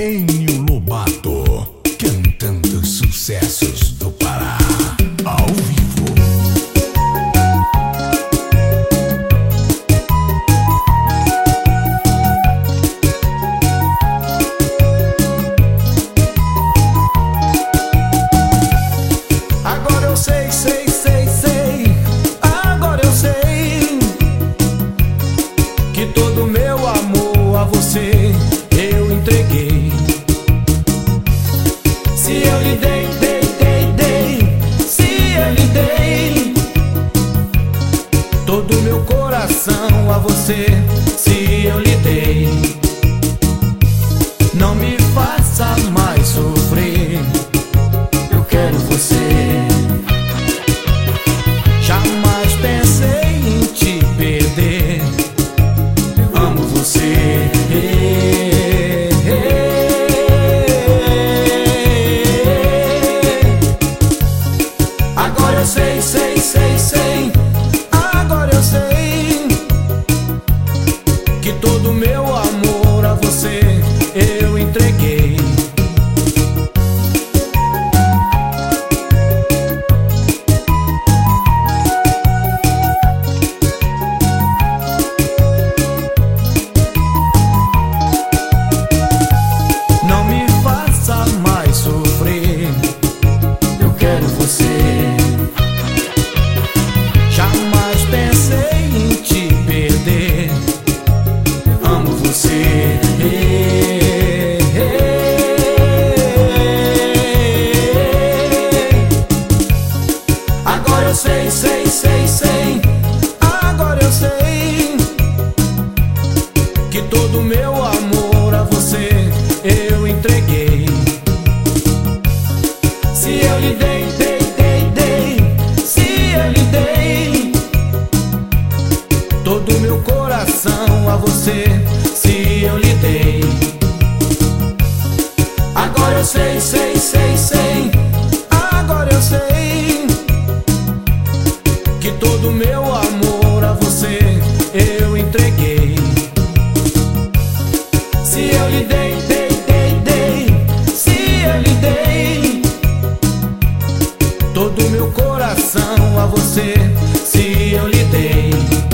Enio Lobato, cantando sucessos do Pará, ao vivo. Agora eu sei, agora eu sei que todo meu amor a você eu entreguei. Se eu lhe dei, se eu lhe dei todo meu coração a você, se eu lhe dei, não me faça mais sofrer. Eu quero você. Jamais pensei em te perder. Amo você. Agora eu sei, agora eu sei que todo meu amor a você eu entreguei. Não me faça mais sofrer. Eu quero você. Jamais pensei em te perder. Amo você. Agora eu sei, agora eu sei que todo meu amor a você eu entreguei. Se eu lhe dei, se eu lhe dei todo meu coração a você, se eu lhe dei. Agora eu sei, agora eu sei que todo meu amor a você eu entreguei. Se eu lhe dei, se eu lhe dei todo meu coração a você, se eu lhe dei.